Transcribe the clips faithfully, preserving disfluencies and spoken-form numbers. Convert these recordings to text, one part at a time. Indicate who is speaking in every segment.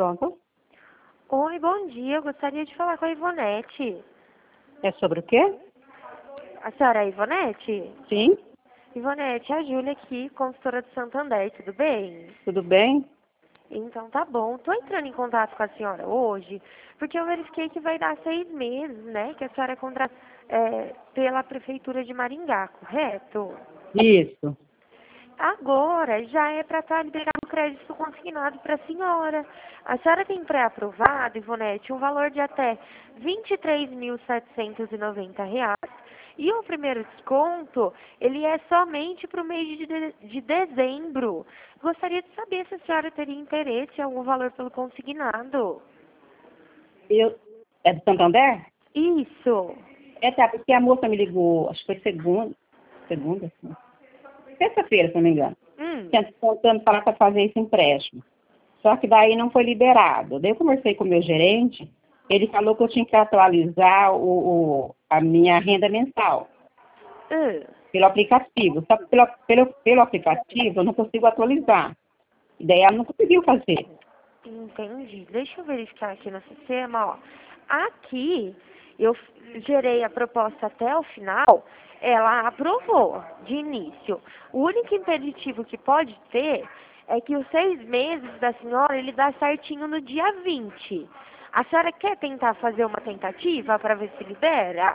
Speaker 1: Pronto.
Speaker 2: Oi, bom dia. Eu gostaria de falar com a Ivonete.
Speaker 1: É sobre o quê?
Speaker 2: A senhora é Ivonete?
Speaker 1: Sim,
Speaker 2: Ivonete, é a Júlia aqui, consultora do Santander, tudo bem?
Speaker 1: tudo bem?
Speaker 2: Então tá bom. Tô entrando em contato com a senhora hoje, porque eu verifiquei que vai dar seis meses, né? Que a senhora é contra, é, pela Prefeitura de Maringá, correto?
Speaker 1: Isso.
Speaker 2: Agora já é para estar liberado o crédito consignado para a senhora. A senhora tem pré-aprovado, Ivonete, um valor de até vinte e três mil setecentos e noventa reais. E o primeiro desconto, ele é somente para o mês de, de, de dezembro. Gostaria de saber se a senhora teria interesse em algum valor pelo consignado.
Speaker 1: Eu, é do Santander?
Speaker 2: Isso.
Speaker 1: É, tá, porque a moça me ligou, acho que foi segunda, segunda, sim. Terça-feira, se não me engano.
Speaker 2: Hum.
Speaker 1: Tentando falar para fazer esse empréstimo. Só que daí não foi liberado. Daí eu conversei com o meu gerente, ele falou que eu tinha que atualizar o, o- a minha renda mensal
Speaker 2: Hum.
Speaker 1: pelo aplicativo. Só que pelo, pelo, pelo aplicativo eu não consigo atualizar. E daí ela não conseguiu fazer.
Speaker 2: Entendi. Deixa eu verificar aqui no sistema, ó. Aqui, eu f- gerei a proposta até o final, ela aprovou de início. O único impeditivo que pode ter é que os seis meses da senhora, ele dá certinho no dia vinte. A senhora quer tentar fazer uma tentativa para ver se libera?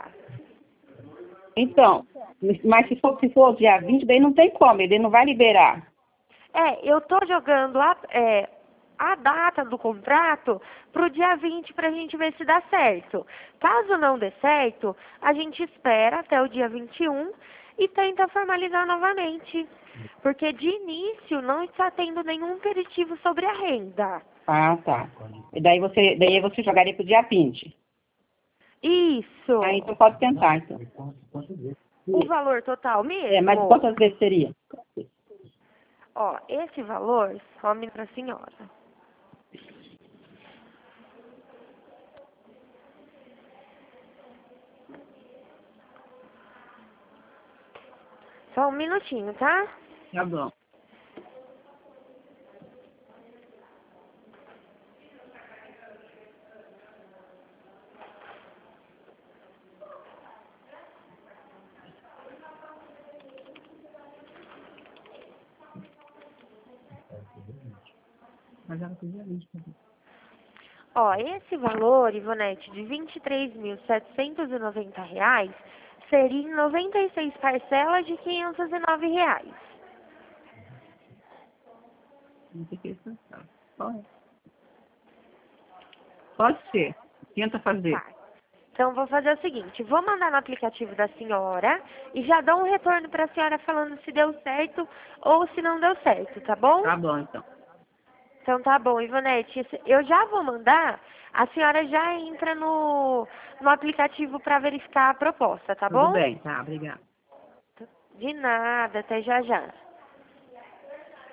Speaker 1: Então, mas se for, se for dia vinte, daí não tem como, ele não vai liberar.
Speaker 2: É, eu tô jogando a, é, a data do contrato pro dia vinte pra gente ver se dá certo. Caso não dê certo, a gente espera até o dia vinte e um e tenta formalizar novamente. Porque de início não está tendo nenhum imperativo sobre a renda.
Speaker 1: Ah, tá. E daí você, daí você jogaria pro dia vinte.
Speaker 2: Isso.
Speaker 1: Ah, então pode tentar, então.
Speaker 2: O valor total
Speaker 1: É, mas
Speaker 2: mesmo.
Speaker 1: quantas vezes seria?
Speaker 2: Ó, esse valor some pra senhora. Só um minutinho, tá?
Speaker 1: Tá bom. Mas ela podia vinte.
Speaker 2: Ó, esse valor, Ivonete, de vinte e três mil setecentos e noventa reais, seria em noventa e seis parcelas de quinhentos e nove reais.
Speaker 1: Não sei o que isso é. Pode. Pode ser. Tenta fazer.
Speaker 2: Tá. Então, vou fazer o seguinte, vou mandar no aplicativo da senhora e já dou um retorno para a senhora falando se deu certo ou se não deu certo, tá bom?
Speaker 1: Tá bom, então.
Speaker 2: Então, tá bom, Ivonete, esse- eu já vou mandar, a senhora já entra no, no aplicativo para verificar a proposta, tá
Speaker 1: Tudo
Speaker 2: bom?
Speaker 1: bem, tá, obrigada.
Speaker 2: De nada, até já já.